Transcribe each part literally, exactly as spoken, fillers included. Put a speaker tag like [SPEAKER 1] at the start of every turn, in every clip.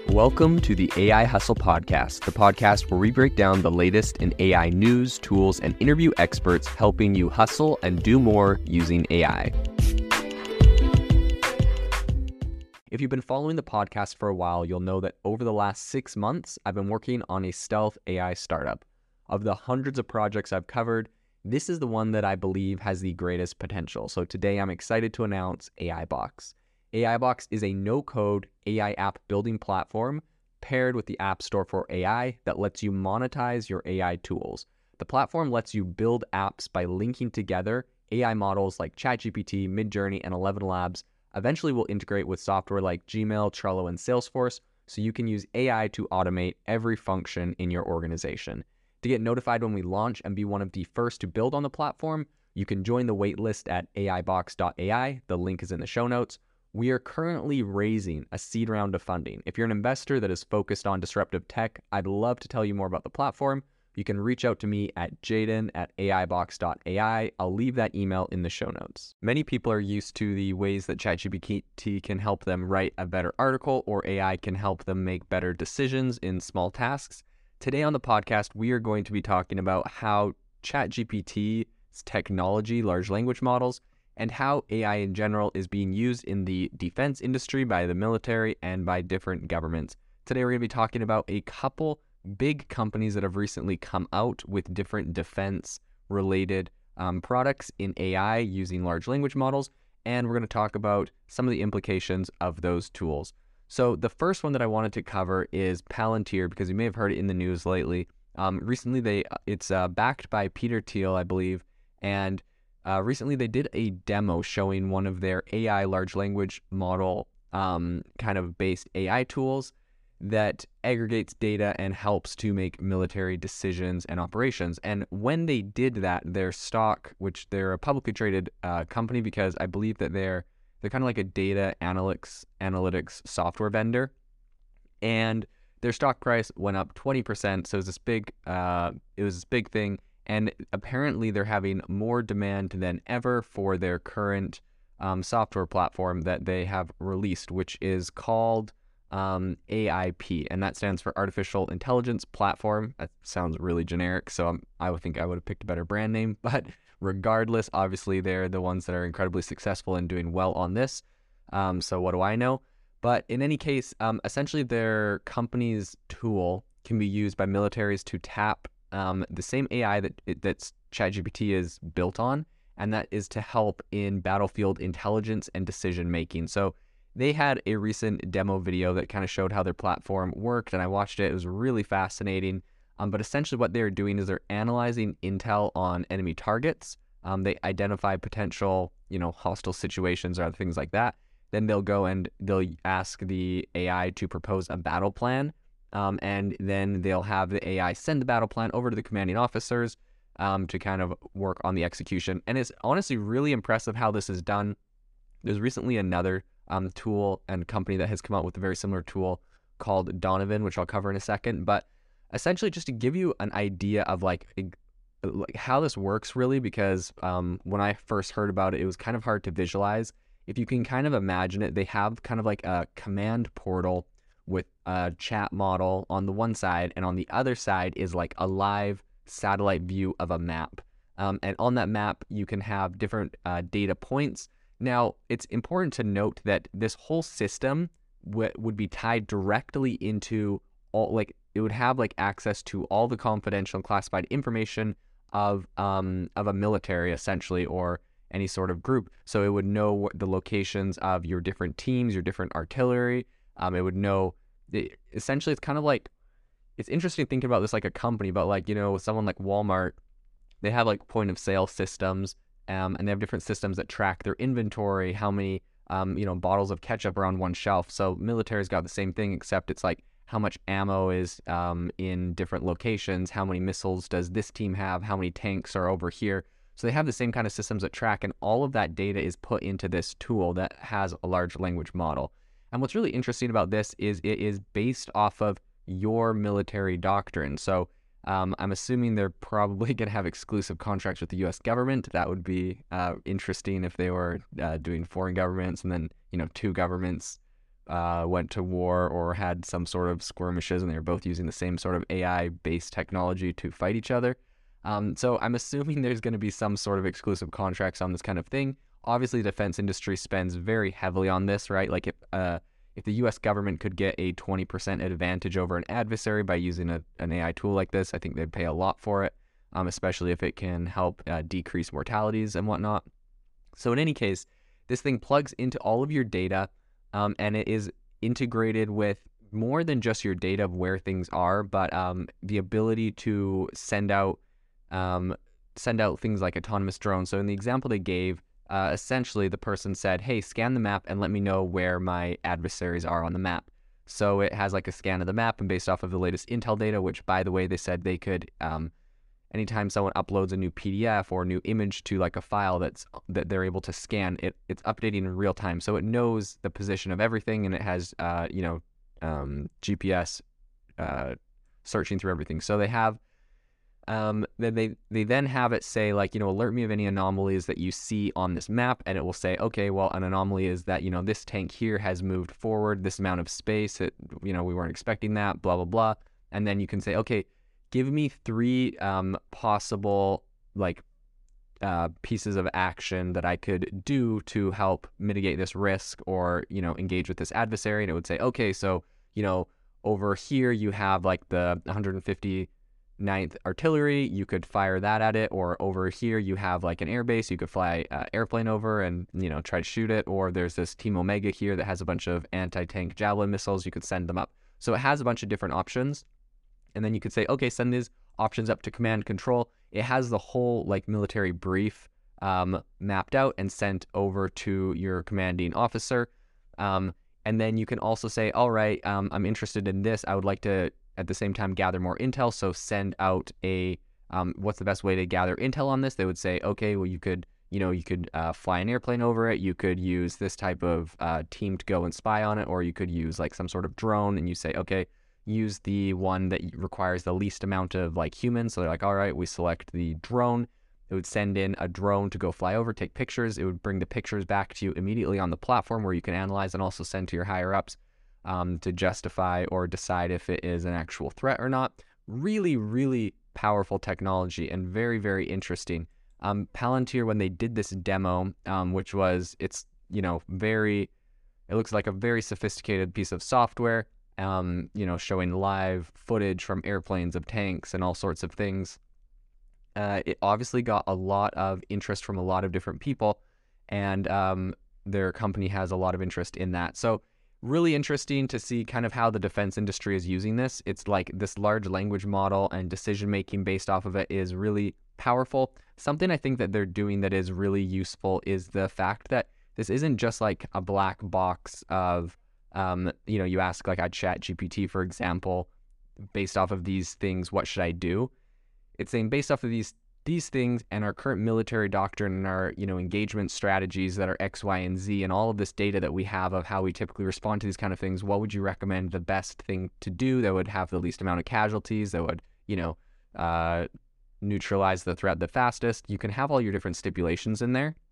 [SPEAKER 1] Welcome to the A I Hustle Podcast, the podcast where we break down the latest in A I news, tools, and interview experts helping you hustle and do more using A I. If you've been following the podcast for a while, you'll know that over the last six months, I've been working on a stealth A I startup. Of the hundreds of projects I've covered, this is the one that I believe has the greatest potential. So today I'm excited to announce AIBox. AIBox is a no-code A I app building platform paired with the App Store for A I that lets you monetize your A I tools. The platform lets you build apps by linking together A I models like ChatGPT, Midjourney, and Eleven Labs. Eventually will integrate with software like Gmail, Trello, and Salesforce, so you can use A I to automate every function in your organization. To get notified when we launch and be one of the first to build on the platform, you can join the waitlist at A I box dot A I. The link is in the show notes. We are currently raising a seed round of funding. If you're an investor that is focused on disruptive tech, I'd love to tell you more about the platform. You can reach out to me at jaden at A I box dot A I. I'll leave that email in the show notes. Many people are used to the ways that ChatGPT can help them write a better article or A I can help them make better decisions in small tasks. Today on the podcast, we are going to be talking about how ChatGPT's technology, large language models, and how A I in general is being used in the defense industry by the military and by different governments. Today we're going to be talking about a couple big companies that have recently come out with different defense-related um, products in A I using large language models, and we're going to talk about some of the implications of those tools. So the first one that I wanted to cover is Palantir, because you may have heard it in the news lately. Um, recently, they it's uh, backed by Peter Thiel, I believe, and uh, recently they did a demo showing one of their A I large language model um, kind of based A I tools that aggregates data and helps to make military decisions and operations. And when they did that, their stock, which they're a publicly traded uh, company because I believe that they're they're kind of like a data analytics analytics software vendor, and their stock price went up twenty percent. So it was this big uh, it was this big thing, and apparently they're having more demand than ever for their current um, software platform that they have released, which is called Um, A I P, and that stands for Artificial Intelligence Platform. That sounds really generic, so I'm, I would think I would have picked a better brand name, but regardless, obviously they're the ones that are incredibly successful and doing well on this. Um, so what do I know? But in any case, um, essentially their company's tool can be used by militaries to tap um, the same A I that that's ChatGPT is built on, and that is to help in battlefield intelligence and decision making. So they had a recent demo video that kind of showed how their platform worked, and I watched it. It was really fascinating. Um, but essentially what they're doing is they're analyzing intel on enemy targets. Um, they identify potential, you know, hostile situations or other things like that. Then they'll go and they'll ask the A I to propose a battle plan. Um, and then they'll have the A I send the battle plan over to the commanding officers um, to kind of work on the execution. And it's honestly really impressive how this is done. There's recently another Um, tool and company that has come out with a very similar tool called Donovan, which I'll cover in a second. But essentially, just to give you an idea of like, like how this works, really, because um, when I first heard about it, it was kind of hard to visualize. If you can kind of imagine it, they have kind of like a command portal with a chat model on the one side, and on the other side is like a live satellite view of a map. Um, and on that map, you can have different uh, data points. Now, it's important to note that this whole system w- would be tied directly into all, like, it would have like access to all the confidential and classified information of um of a military, essentially, or any sort of group. So it would know what the locations of your different teams, your different artillery. Um, it would know, it, essentially, it's kind of like, it's interesting thinking about this like a company, but like, you know, someone like Walmart, they have like point of sale systems. Um, and they have different systems that track their inventory, how many, um, you know, bottles of ketchup are on one shelf. So military's got the same thing, except it's like how much ammo is um, in different locations, how many missiles does this team have, how many tanks are over here. So they have the same kind of systems that track, and all of that data is put into this tool that has a large language model. And what's really interesting about this is it is based off of your military doctrine. So Um, I'm assuming they're probably going to have exclusive contracts with the U S government. That would be uh, interesting if they were uh, doing foreign governments and then, you know, two governments uh, went to war or had some sort of skirmishes, and they were both using the same sort of A I-based technology to fight each other. Um, so I'm assuming there's going to be some sort of exclusive contracts on this kind of thing. Obviously, the defense industry spends very heavily on this, right? Like if uh, if the U S government could get a twenty percent advantage over an adversary by using a, an A I tool like this, I think they'd pay a lot for it, um, especially if it can help uh, decrease mortalities and whatnot. So in any case, this thing plugs into all of your data, um, and it is integrated with more than just your data of where things are, but um, the ability to send out um, send out things like autonomous drones. So in the example they gave, uh, essentially the person said, hey, scan the map and let me know where my adversaries are on the map. So it has like a scan of the map, and based off of the latest intel data, which by the way, they said they could, um, anytime someone uploads a new P D F or a new image to like a file that's that they're able to scan, it it's updating in real time. So it knows the position of everything, and it has, uh, you know, um, G P S uh, searching through everything. So they have Um, then they, they then have it say like, you know, alert me of any anomalies that you see on this map. And it will say, okay, well, an anomaly is that, you know, this tank here has moved forward this amount of space. It, you know, we weren't expecting that, blah, blah, blah. And then you can say, okay, give me three um, possible like uh, pieces of action that I could do to help mitigate this risk or, you know, engage with this adversary. And it would say, okay, so, you know, over here you have like the one hundred fifty-ninth Artillery, you could fire that at it, or over here you have like an airbase, you could fly an uh, airplane over and, you know, try to shoot it, or there's this Team Omega here that has a bunch of anti-tank Javelin missiles, you could send them up. So it has a bunch of different options, and then you could say, okay, send these options up to command control. It has the whole like military brief um, mapped out and sent over to your commanding officer. Um, and then you can also say, all right, um, I'm interested in this, I would like to at the same time gather more intel, so send out a um, what's the best way to gather intel on this. They would say, okay, well, you could you know you could uh, fly an airplane over it, you could use this type of uh, team to go and spy on it, or you could use like some sort of drone, and you say, okay, use the one that requires the least amount of like humans. So they're like, all right, we select the drone. It would send in a drone to go fly over, take pictures. It would bring the pictures back to you immediately on the platform where you can analyze and also send to your higher ups Um, to justify or decide if it is an actual threat or not. Really, really powerful technology and very, very interesting. Um, Palantir, when they did this demo, um, which was, it's, you know, very, it looks like a very sophisticated piece of software, um, you know, showing live footage from airplanes of tanks and all sorts of things. Uh, it obviously got a lot of interest from a lot of different people, and um, their company has a lot of interest in that. So really interesting to see kind of how the defense industry is using this. It's like this large language model and decision-making based off of it is really powerful. Something I think that they're doing that is really useful is the fact that this isn't just like a black box of, um, you know, you ask like a Chat G P T, for example, based off of these things, what should I do? It's saying based off of these these things and our current military doctrine and our, you know, engagement strategies that are X, Y, and Z, and all of this data that we have of how we typically respond to these kind of things, what would you recommend the best thing to do that would have the least amount of casualties, that would, you know, uh, neutralize the threat the fastest? You can have all your different stipulations in there,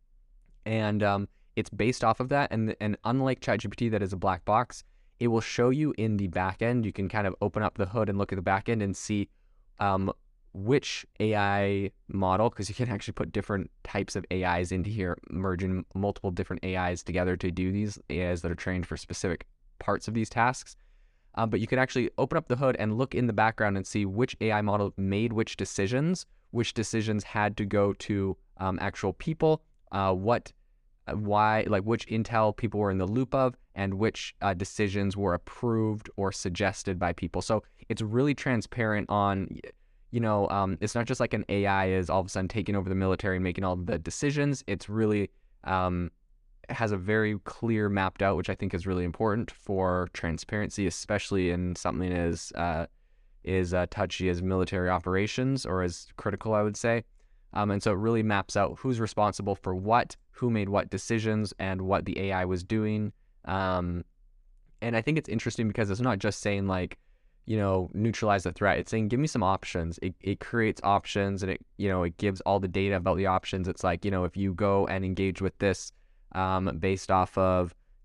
[SPEAKER 1] and um, it's based off of that. And and unlike ChatGPT, that is a black box, it will show you in the back end. You can kind of open up the hood and look at the back end and see um, which A I model, because you can actually put different types of A Is into here, merging multiple different A Is together to do these A Is that are trained for specific parts of these tasks. Um, but you can actually open up the hood and look in the background and see which A I model made which decisions, which decisions had to go to um, actual people, uh, what, uh, why, like which intel people were in the loop of, and which uh, decisions were approved or suggested by people. So it's really transparent on, you know, um, it's not just like an A I is all of a sudden taking over the military and making all the decisions. It's really um, has a very clear mapped out, which I think is really important for transparency, especially in something as uh, is uh, touchy as military operations, or as critical, I would say. Um, and so it really maps out who's responsible for what, who made what decisions, and what the A I was doing. Um, and I think it's interesting because it's not just saying like, you know, neutralize the threat. It's saying, give me some options. It, it creates options, and it, you know, it gives all the data about the options. It's like, you know, if you go and engage with this um, based off of,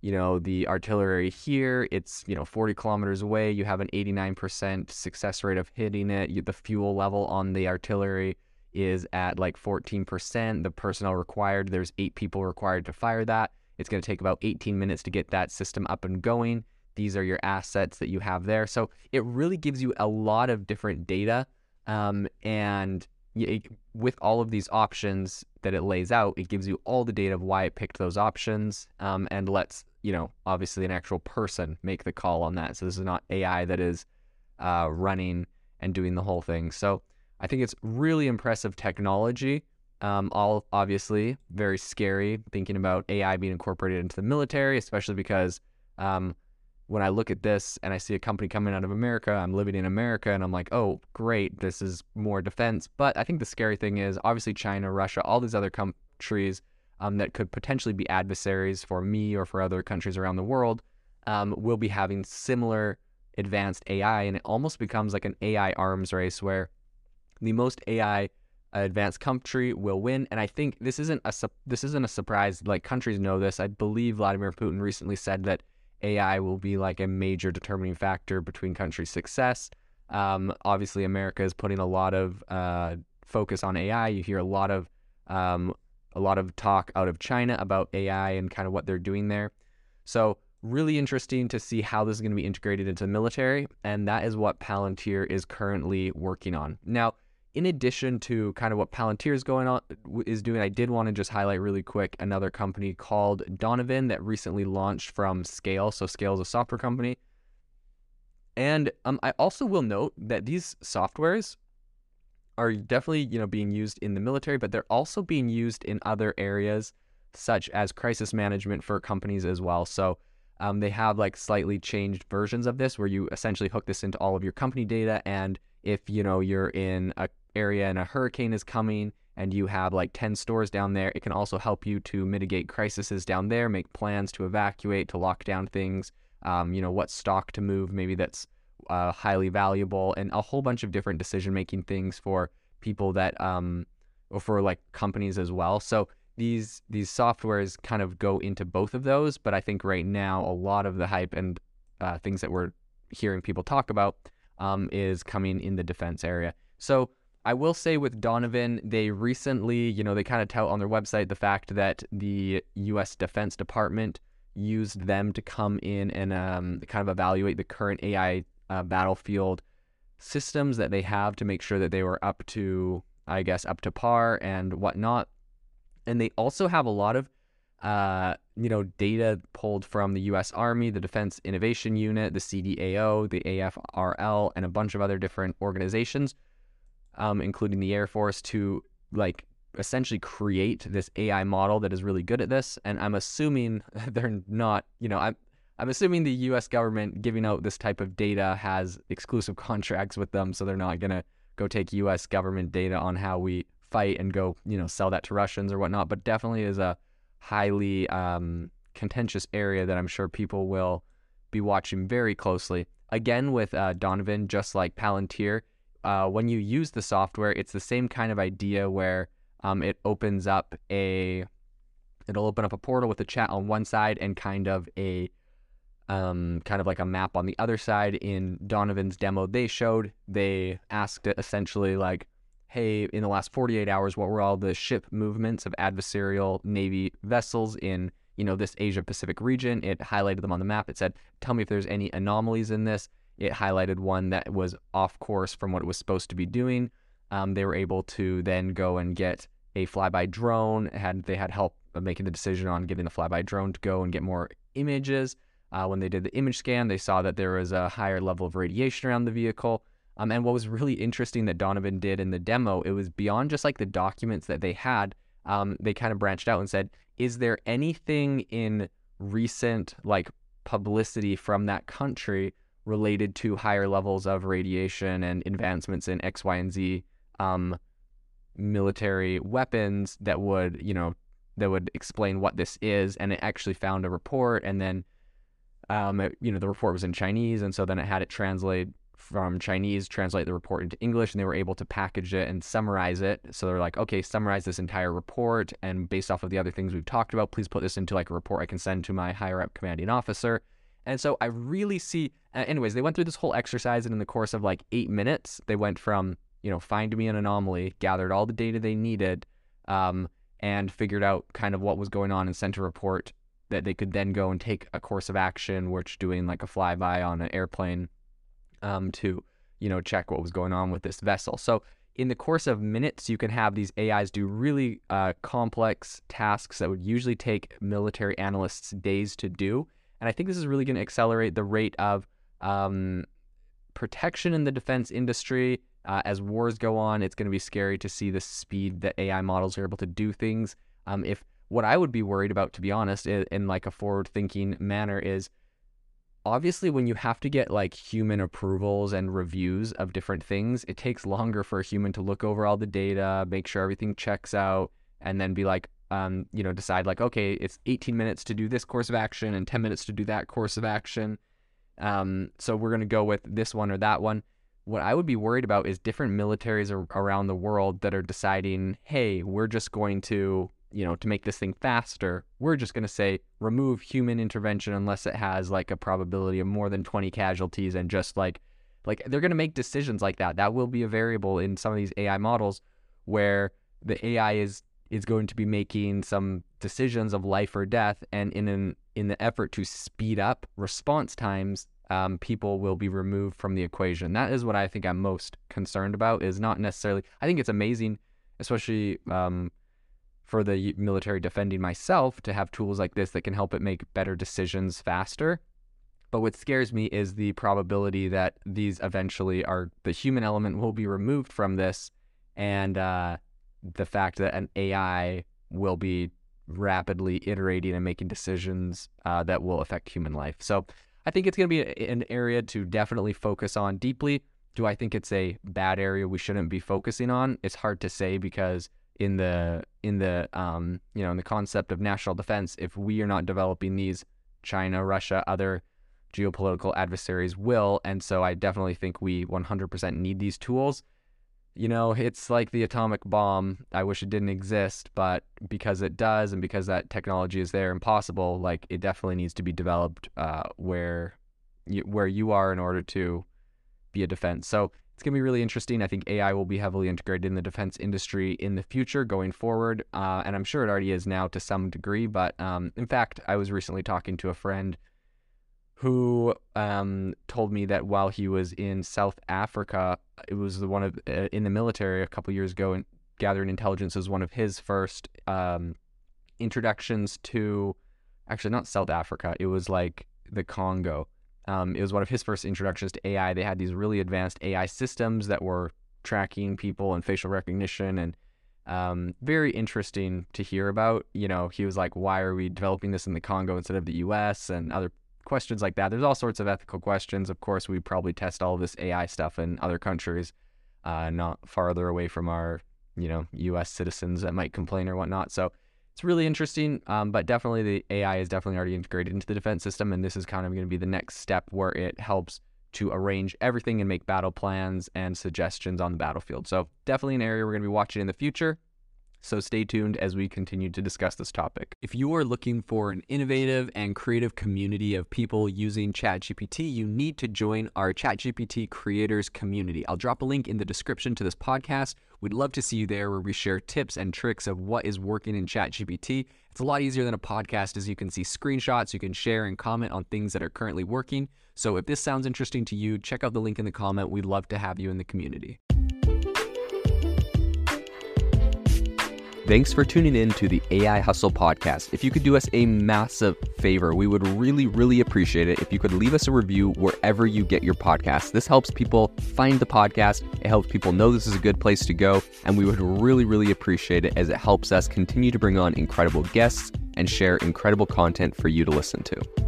[SPEAKER 1] you know, the artillery here, it's, you know, forty kilometers away. You have an eighty-nine percent success rate of hitting it. You, the fuel level on the artillery is at like fourteen percent. The personnel required, there's eight people required to fire that. It's going to take about eighteen minutes to get that system up and going. These are your assets that you have there. So it really gives you a lot of different data. Um, and it, with all of these options that it lays out, it gives you all the data of why it picked those options, um, and lets, you know, obviously an actual person make the call on that. So this is not A I that is uh, running and doing the whole thing. So I think it's really impressive technology. Um, all obviously very scary thinking about A I being incorporated into the military, especially because um, when I look at this and I see a company coming out of America, I'm living in America, and I'm like, oh, great, this is more defense. But I think the scary thing is obviously China, Russia, all these other countries um, that could potentially be adversaries for me or for other countries around the world um, will be having similar advanced A I, and it almost becomes like an A I arms race where the most A I advanced country will win. And I think this isn't a su- this isn't a surprise. Like, countries know this. I believe Vladimir Putin recently said that A I will be like a major determining factor between countries' success. Um, obviously, America is putting a lot of uh, focus on A I. You hear a lot of um, a lot of talk out of China about A I and kind of what they're doing there. So really interesting to see how this is going to be integrated into the military, and that is what Palantir is currently working on. Now, in addition to kind of what Palantir is going on is doing, I did want to just highlight really quick another company called Donovan that recently launched from Scale. So Scale is a software company. And um, I also will note that these softwares are definitely, you know, being used in the military, but they're also being used in other areas such as crisis management for companies as well. So um, they have like slightly changed versions of this where you essentially hook this into all of your company data, and if, you know, you're in a area and a hurricane is coming and you have like ten stores down there, it can also help you to mitigate crises down there, make plans to evacuate, to lock down things, um, you know, what stock to move, maybe that's uh, highly valuable, and a whole bunch of different decision-making things for people that, um, or for like companies as well. So these these softwares kind of go into both of those, but I think right now a lot of the hype and uh, things that we're hearing people talk about um, is coming in the defense area. So I will say with Donovan, they recently, you know, they kind of tout on their website the fact that the U S Defense Department used them to come in and um, kind of evaluate the current A I uh, battlefield systems that they have to make sure that they were up to, I guess, up to par and whatnot. And they also have a lot of, uh, you know, data pulled from the U S Army, the Defense Innovation Unit, the C D A O, the A F R L, and a bunch of other different organizations, um, including the Air Force, to like essentially create this A I model that is really good at this. And I'm assuming they're not, you know, I'm I'm assuming the U S government giving out this type of data has exclusive contracts with them, so they're not gonna go take U S government data on how we fight and go, you know, sell that to Russians or whatnot. But definitely is a highly um, contentious area that I'm sure people will be watching very closely. Again, with uh, Donovan, just like Palantir, uh, when you use the software, it's the same kind of idea where um, it opens up a, it'll open up a portal with a chat on one side and kind of a, um, kind of like a map on the other side. In Donovan's demo they showed, they asked it essentially like, hey, in the last forty-eight hours, what were all the ship movements of adversarial Navy vessels in, you know, this Asia Pacific region? It highlighted them on the map. It said, tell me if there's any anomalies in this. It highlighted one that was off course from what it was supposed to be doing. Um, they were able to then go and get a flyby drone. Had they had help making the decision on getting the flyby drone to go and get more images. Uh, when they did the image scan, they saw that there was a higher level of radiation around the vehicle. Um, and what was really interesting that Donovan did in the demo, it was beyond just like the documents that they had. Um, they kind of branched out and said, is there anything in recent like publicity from that country related to higher levels of radiation and advancements in X, Y, and Z um, military weapons that would, you know, that would explain what this is? And it actually found a report, and then, um, it, you know, the report was in Chinese, and so then it had it translated from Chinese, translate the report into English, and they were able to package it and summarize it. So they're like, okay, summarize this entire report, and based off of the other things we've talked about, please put this into like a report I can send to my higher up commanding officer. And so I really see, uh, anyways, they went through this whole exercise, and in the course of like eight minutes, they went from, you know, find me an anomaly, gathered all the data they needed, um, and figured out kind of what was going on and sent a report that they could then go and take a course of action, which doing like a flyby on an airplane um, to, you know, check what was going on with this vessel. So in the course of minutes, you can have these A Is do really uh, complex tasks that would usually take military analysts days to do. And I think this is really going to accelerate the rate of um, protection in the defense industry. Uh, as wars go on, it's going to be scary to see the speed that A I models are able to do things. Um, if what I would be worried about, to be honest, in, in like a forward-thinking manner, is obviously when you have to get like human approvals and reviews of different things, it takes longer for a human to look over all the data, make sure everything checks out, and then be like, um, you know, decide like, okay, it's eighteen minutes to do this course of action and ten minutes to do that course of action. Um, so we're going to go with this one or that one. What I would be worried about is different militaries ar- around the world that are deciding, hey, we're just going to, you know, to make this thing faster, we're just going to say remove human intervention unless it has like a probability of more than twenty casualties, and just like, like they're going to make decisions like that. That will be a variable in some of these A I models where the A I is is going to be making some decisions of life or death, and in an in the effort to speed up response times, um, people will be removed from the equation. That is what I think I'm most concerned about. Is not necessarily. I think it's amazing, especially um, for the military defending myself, to have tools like this that can help it make better decisions faster. But what scares me is the probability that these eventually are the human element will be removed from this, and uh, the fact that an A I will be rapidly iterating and making decisions uh, that will affect human life. So I think it's going to be a, an area to definitely focus on deeply. Do I think it's a bad area we shouldn't be focusing on? It's hard to say, because in the in the um you know in the concept of national defense, if we are not developing these, China, Russia, other geopolitical adversaries will. And so I definitely think we one hundred percent need these tools. You know, it's like the atomic bomb. I wish it didn't exist, but because it does, and because that technology is there and possible, like it definitely needs to be developed uh, where you, where you are in order to be a defense. So it's going to be really interesting. I think A I will be heavily integrated in the defense industry in the future going forward, uh, and I'm sure it already is now to some degree. But um, in fact, I was recently talking to a friend who um, told me that while he was in South Africa, it was the one of uh, in the military a couple years ago, and gathering intelligence was one of his first um, introductions to, actually not South Africa, it was like the Congo. Um, it was one of his first introductions to A I. They had these really advanced A I systems that were tracking people and facial recognition, and um, very interesting to hear about. You know, he was like, why are we developing this in the Congo instead of the U S, and other questions like that. There's all sorts of ethical questions. Of course, we probably test all of this A I stuff in other countries, uh, not farther away from our, you know, U S citizens that might complain or whatnot. So it's really interesting, um, but definitely the A I is definitely already integrated into the defense system, and this is kind of going to be the next step where it helps to arrange everything and make battle plans and suggestions on the battlefield. So definitely an area we're going to be watching in the future. So stay tuned as we continue to discuss this topic. If you are looking for an innovative and creative community of people using ChatGPT, you need to join our ChatGPT creators community. I'll drop a link in the description to this podcast. We'd love to see you there, where we share tips and tricks of what is working in ChatGPT. It's a lot easier than a podcast, as you can see screenshots, you can share and comment on things that are currently working. So if this sounds interesting to you, check out the link in the comment. We'd love to have you in the community. Thanks for tuning in to the A I Hustle podcast. If you could do us a massive favor, we would really, really appreciate it if you could leave us a review wherever you get your podcasts. This helps people find the podcast. It helps people know this is a good place to go. And we would really, really appreciate it, as it helps us continue to bring on incredible guests and share incredible content for you to listen to.